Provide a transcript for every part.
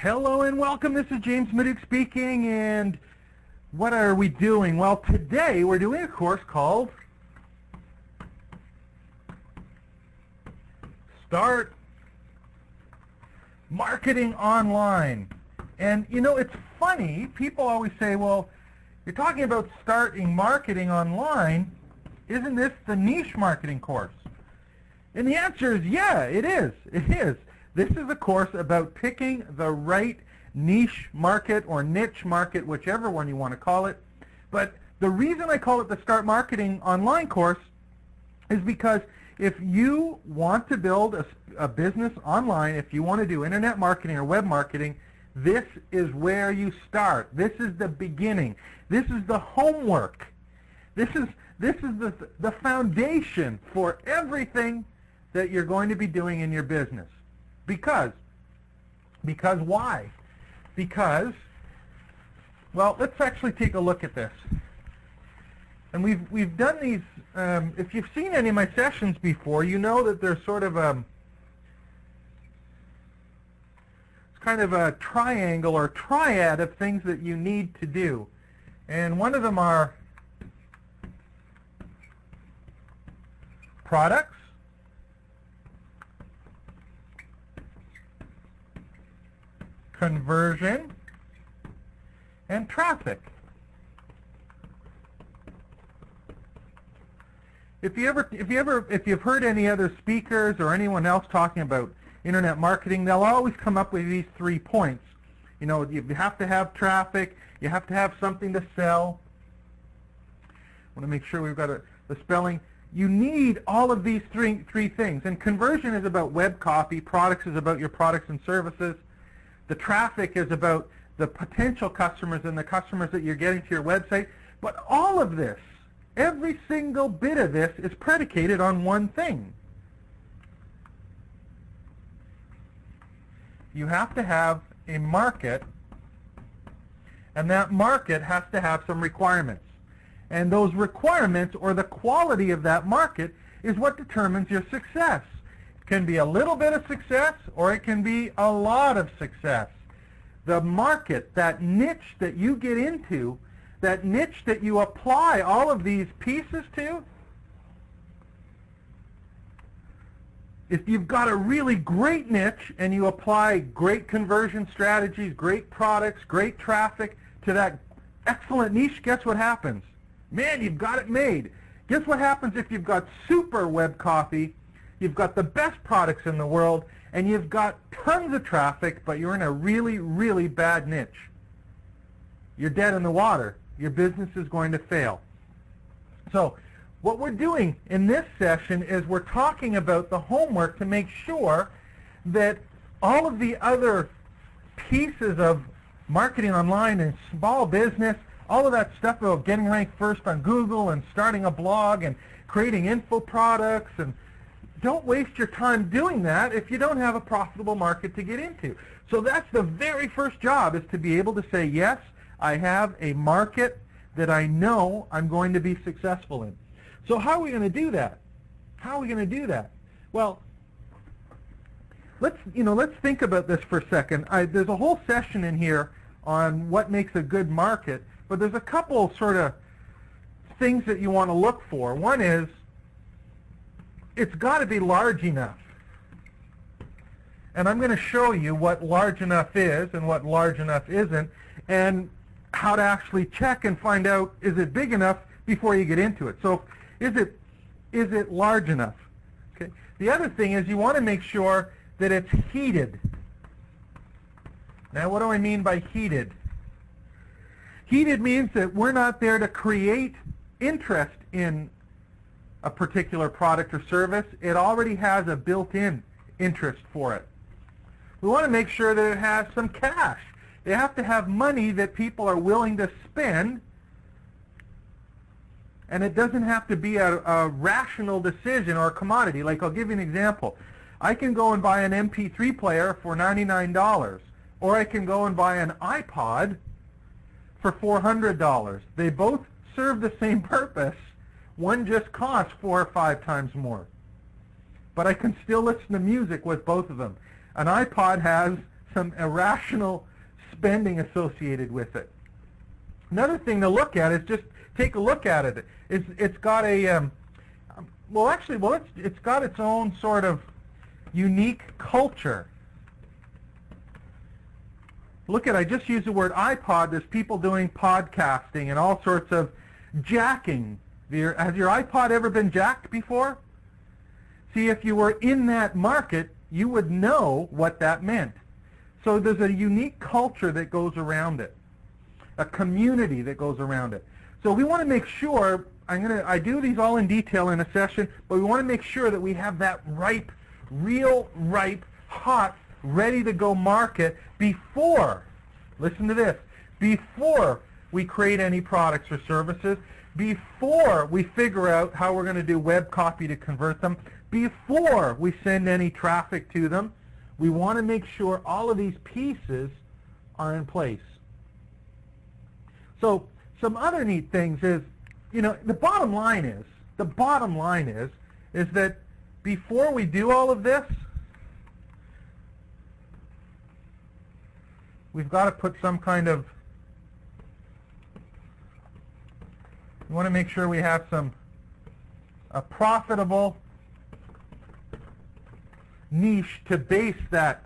Hello and welcome. This is James Maduke speaking, and what are we doing? Well, today we're doing a course called Start Marketing Online. And you know, it's funny, people always say, well, you're talking about starting marketing online, isn't this the niche marketing course? And the answer is yeah, it is. It is. This is a course about picking the right niche market or niche market, whichever one you want to call it. But the reason I call it the Start Marketing Online course is because if you want to build a business online, if you want to do internet marketing or web marketing, this is where you start. This is the beginning. This is the homework. This is the foundation for everything that you're going to be doing in your business. Because why? Because, well, let's actually take a look at this. And we've done these, if you've seen any of my sessions before, you know that there's sort of it's kind of a triangle or triad of things that you need to do. And one of them are products, conversion, and traffic. If you've heard any other speakers or anyone else talking about internet marketing, they'll always come up with these 3 points. You know, you have to have traffic, you have to have something to sell. I want to make sure we've got the spelling. You need all of these three things. And conversion is about web copy, products is about your products and services. The traffic is about the potential customers and the customers that you're getting to your website. But all of this, every single bit of this is predicated on one thing. You have to have a market, and that market has to have some requirements. And those requirements, or the quality of that market, is what determines your success. It can be a little bit of success, or it can be a lot of success. The market, that niche that you get into, that niche that you apply all of these pieces to, if you've got a really great niche and you apply great conversion strategies, great products, great traffic to that excellent niche, guess what happens? Man, you've got it made. Guess what happens if you've got super web copy, you've got the best products in the world, and you've got tons of traffic, but you're in a really, really bad niche? You're dead in the water. Your business is going to fail. So what we're doing in this session is we're talking about the homework to make sure that all of the other pieces of marketing online and small business, all of that stuff about getting ranked first on Google and starting a blog and creating info products, and don't waste your time doing that if you don't have a profitable market to get into. So that's the very first job, is to be able to say, yes, I have a market that I know I'm going to be successful in. So how are we going to do that? How are we going to do that? Well, let's think about this for a second. There's a whole session in here on what makes a good market, but there's a couple sort of things that you want to look for. One is, it's got to be large enough. And I'm going to show you what large enough is and what large enough isn't, and how to actually check and find out, is it big enough before you get into it. So is it large enough? Okay. The other thing is, you want to make sure that it's heated. Now, what do I mean by heated? Heated means that we're not there to create interest in a particular product or service. It already has a built-in interest for it. We want to make sure that it has some cash. They have to have money that people are willing to spend, and it doesn't have to be a rational decision or a commodity. Like, I'll give you an example. I can go and buy an MP3 player for $99, or I can go and buy an iPod for $400. They both serve the same purpose. One just costs 4 or 5 times more. But I can still listen to music with both of them. An iPod has some irrational spending associated with it. Another thing to look at is just take a look at it. It's got a it's got its own sort of unique culture. Look at, I just used the word iPod. There's people doing podcasting and all sorts of jacking. Has your iPod ever been jacked before? See, if you were in that market, you would know what that meant. So there's a unique culture that goes around it, a community that goes around it. So we want to make sure, I do these all in detail in a session, but we want to make sure that we have that ripe, real ripe, hot, ready to go market before, listen to this, before we create any products or services, before we figure out how we're going to do web copy to convert them, before we send any traffic to them. We want to make sure all of these pieces are in place. So some other neat things is, the bottom line is that before we do all of this, we've got to put some kind of, we want to make sure we have a profitable niche to base that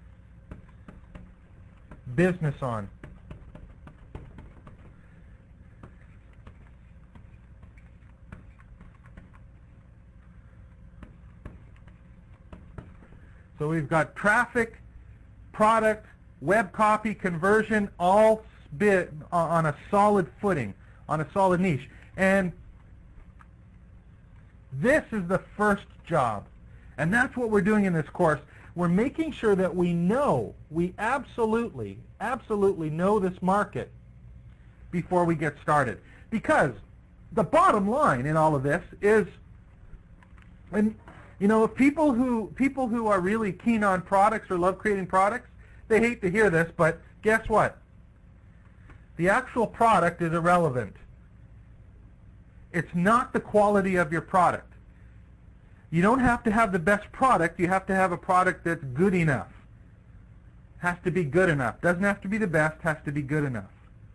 business on. So we've got traffic, product, web copy, conversion, all on a solid footing, on a solid niche. And this is the first job. And that's what we're doing in this course. We're making sure that we absolutely know this market before we get started. Because the bottom line in all of this is, people who are really keen on products or love creating products, they hate to hear this, but guess what? The actual product is irrelevant. It's not the quality of your product. You don't have to have the best product. You have to have a product that's good enough. Has to be good enough. Doesn't have to be the best. Has to be good enough.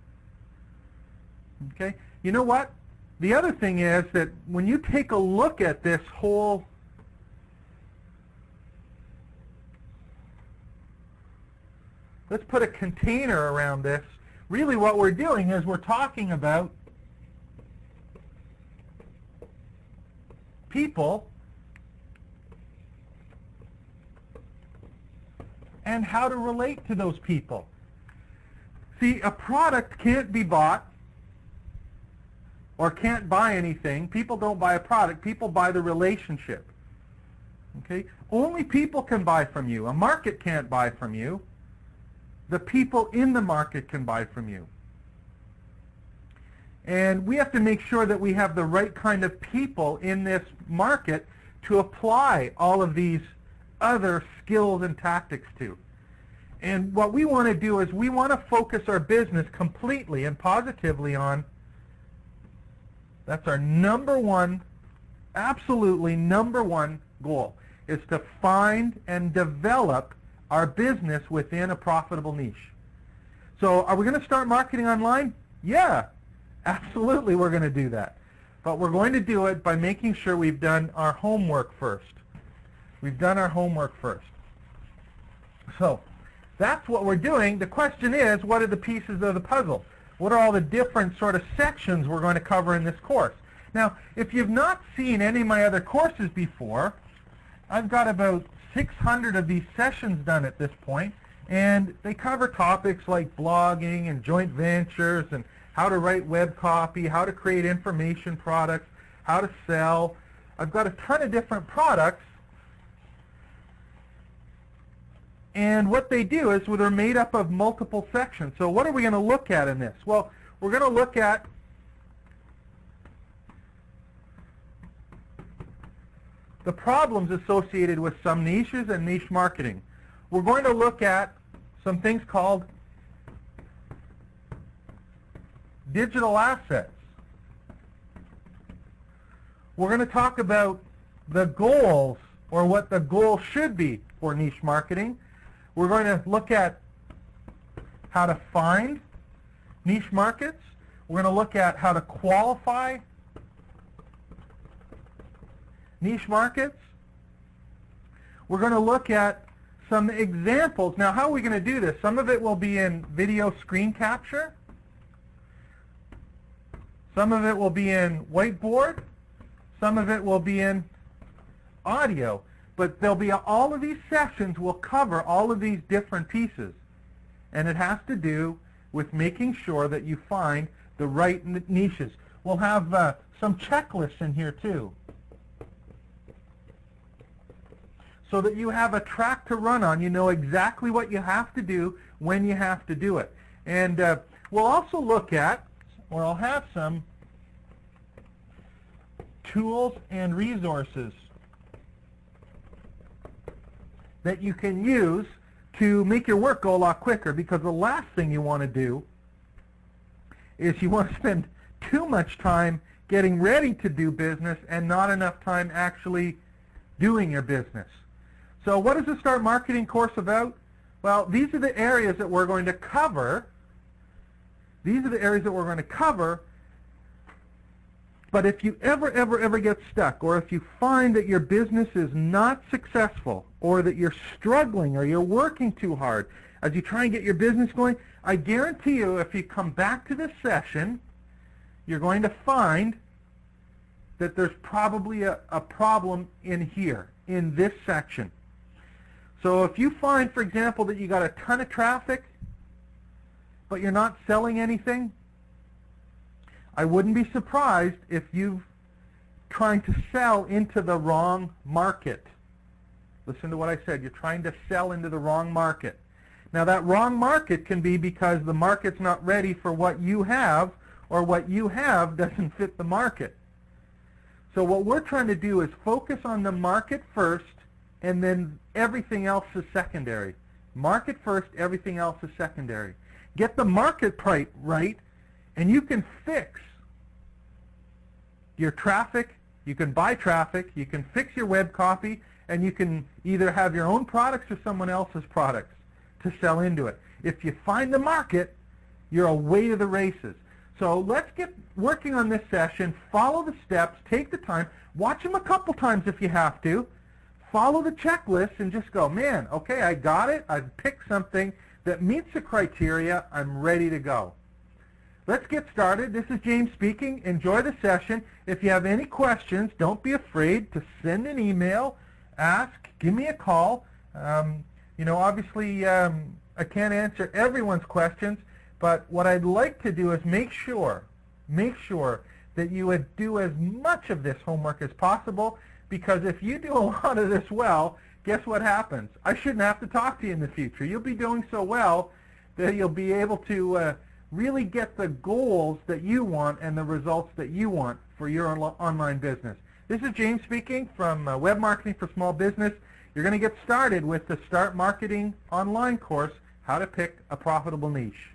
Okay? You know what? The other thing is that when you take a look at this whole let's put a container around this. Really what we're doing is we're talking about people and how to relate to those people. See, a product can't be bought or can't buy anything. People don't buy a product. People buy the relationship. Okay? Only people can buy from you. A market can't buy from you. The people in the market can buy from you. And we have to make sure that we have the right kind of people in this market to apply all of these other skills and tactics to. And what we want to do is we want to focus our business completely and positively on, that's our number one, absolutely number one goal, is to find and develop our business within a profitable niche. So are we going to start marketing online? Yeah, absolutely we're going to do that. But we're going to do it by making sure we've done our homework first. We've done our homework first. So that's what we're doing. The question is, what are the pieces of the puzzle? What are all the different sort of sections we're going to cover in this course? Now, if you've not seen any of my other courses before, I've got about 600 of these sessions done at this point, and they cover topics like blogging and joint ventures and how to write web copy, how to create information products, how to sell. I've got a ton of different products. And what they do is they're made up of multiple sections. So what are we going to look at in this? Well, we're going to look at the problems associated with some niches and niche marketing. We're going to look at some things called digital assets. We're going to talk about the goals, or what the goal should be for niche marketing. We're going to look at how to find niche markets. We're going to look at how to qualify niche markets. We're going to look at some examples. Now, how are we going to do this? Some of it will be in video screen capture. Some of it will be in whiteboard. Some of it will be in audio. But there'll be all of these sessions will cover all of these different pieces. And it has to do with making sure that you find the right niches. We'll have some checklists in here too, so that you have a track to run on. You know exactly what you have to do when you have to do it. And we'll also look at, or I'll have some tools and resources that you can use to make your work go a lot quicker, because the last thing you want to do is you want to spend too much time getting ready to do business and not enough time actually doing your business. So what is the Start Marketing course about? Well, these are the areas that we're going to cover. These are the areas that we're going to cover. But if you ever get stuck, or if you find that your business is not successful, or that you're struggling, or you're working too hard as you try and get your business going, I guarantee you if you come back to this session, you're going to find that there's probably a problem in here, in this section. So if you find, for example, that you got a ton of traffic, but you're not selling anything, I wouldn't be surprised if you're trying to sell into the wrong market. Listen to what I said. You're trying to sell into the wrong market. Now, that wrong market can be because the market's not ready for what you have, or what you have doesn't fit the market. So what we're trying to do is focus on the market first, and then everything else is secondary. Market first, everything else is secondary. Get the market right, and you can fix your traffic, you can buy traffic, you can fix your web copy, and you can either have your own products or someone else's products to sell into it. If you find the market, you're away to the races. So let's get working on this session. Follow the steps, take the time, watch them a couple times if you have to, follow the checklist, and just go, man, okay, I got it, I've picked something that meets the criteria, I'm ready to go. Let's get started. This is James speaking. Enjoy the session. If you have any questions, don't be afraid to send an email, ask, give me a call. Obviously, I can't answer everyone's questions, but what I'd like to do is make sure that you would do as much of this homework as possible, because if you do a lot of this well, guess what happens? I shouldn't have to talk to you in the future. You'll be doing so well that you'll be able to really get the goals that you want and the results that you want for your online business. This is James speaking from Web Marketing for Small Business. You're going to get started with the Start Marketing online course, How to Pick a Profitable Niche.